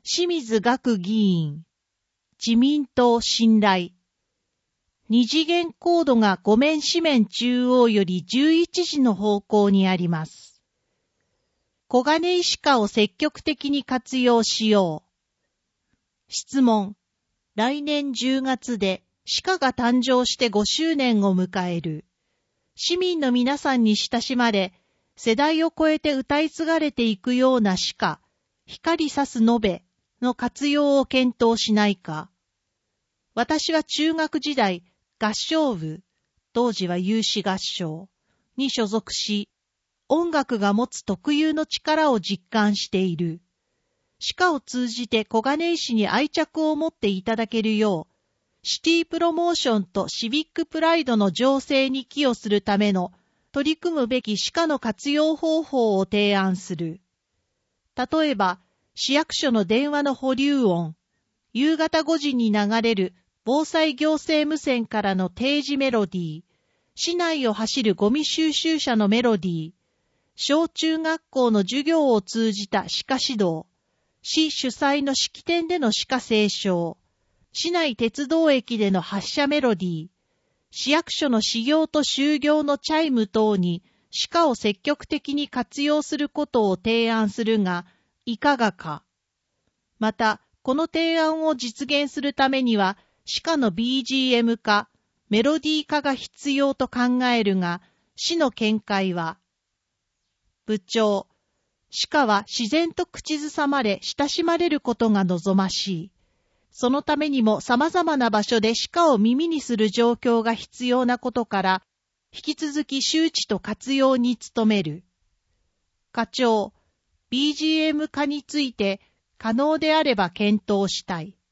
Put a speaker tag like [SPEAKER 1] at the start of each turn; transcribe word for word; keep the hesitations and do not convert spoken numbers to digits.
[SPEAKER 1] 清水岳議員、自民党信頼。二次元コードがご面紙面中央よりじゅういちじの方向にあります。小金井歯科を積極的に活用しよう。質問。来年じゅうがつで歯科が誕生してごしゅうねんを迎える。市民の皆さんに親しまれ、世代を超えて歌い継がれていくような歯科、光さすのべの活用を検討しないか。私は中学時代、合唱部、当時は有志合唱に所属し、音楽が持つ特有の力を実感している。歯科を通じて小金井市に愛着を持っていただけるよう、シティプロモーションとシビックプライドの醸成に寄与するための取り組むべき歯科の活用方法を提案する。例えば、市役所の電話の保留音、夕方ごじに流れる防災行政無線からの定時メロディー、市内を走るゴミ収集車のメロディー、小中学校の授業を通じた歯科指導、市主催の式典での歯科斉唱、市内鉄道駅での発車メロディー、市役所の始業と終業のチャイム等に歯科を積極的に活用することを提案するが、いかがか。また、この提案を実現するためには、歯科の ビージーエム 化、メロディー化が必要と考えるが、市の見解は、部長、歯科は自然と口ずさまれ親しまれることが望ましい。そのためにも様々な場所で歯科を耳にする状況が必要なことから、引き続き周知と活用に努める。課長、ビージーエム 化について可能であれば検討したい。